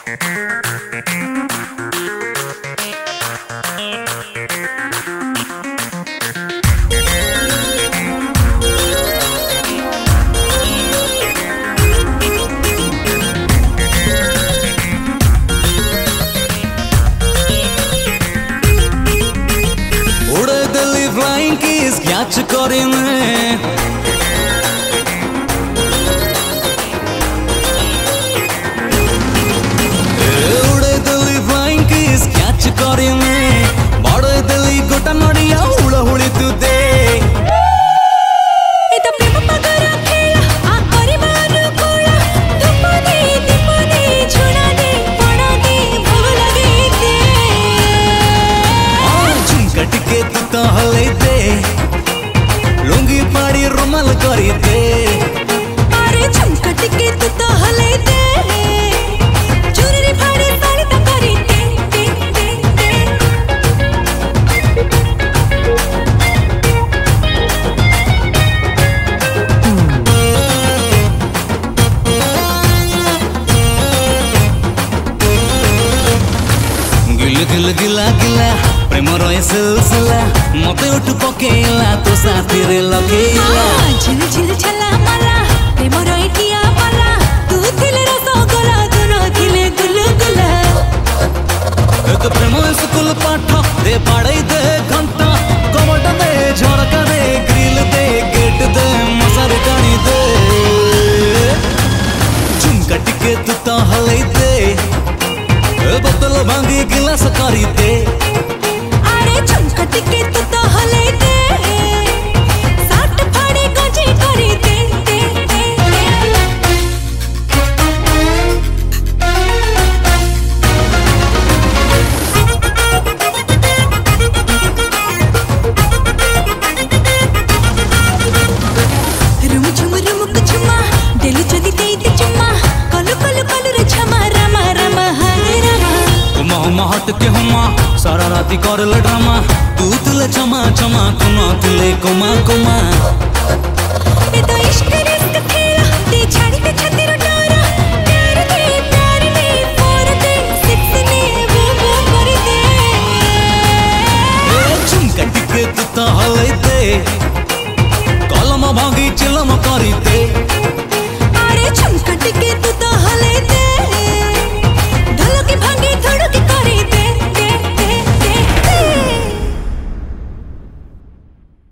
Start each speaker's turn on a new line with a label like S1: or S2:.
S1: Catch caught in there. Ude dali flying kiss, catch caught in there. Bada dali gota nadiya hula huli tude.
S2: Ita prema pagara khela, aakari manu kola. Dipane chuna de, pada de, bhag lage de.
S1: Jhumka tike tuta hale de. Lungi पाड़ी रुमाल करी दे
S2: अरे झुमका टिके तू तो हले दे चुनरी फाड़ी साड़ी तो करी दे
S1: गिल गिल गिला गिला प्रेम रहे सिलसिला मते उठु पकेला तो साथी रे लगेला
S2: झिल झिल छला मला प्रेम रहे किया मला तू थिले रसगोला दुनो थिले गुलगुला
S1: एक प्रेम स्कूल पाठ दे पढ़ाई दे घंटा कमट दे झड़का दे ग्रिल दे गेट दे मसर गानी दे झुमका टिके तू तो हले दे बोतल भांगी गिलास करी दे
S2: झुमका टिके तू तो हले दे साट फाड़े गजे करी दे रुम झुम रुमुक झुमा दिल जदी देते चुम्मा कलु कलु कलु रे झमा रमा रमा हरे रमा
S1: हुमा हुमा हट के हुमा सारा राती कर ले ड्रामा तू तुले चमा चमा कुमा तुले कुमा कुमा
S2: ये तो इश्क रिस्क खेला ते छाड़ी ते छाती रोटारा प्यार दे फोर दे सिक्स ने वो कर दे
S1: झुमका टिके तू तो हले दे कलम भांगी चिलम करी दे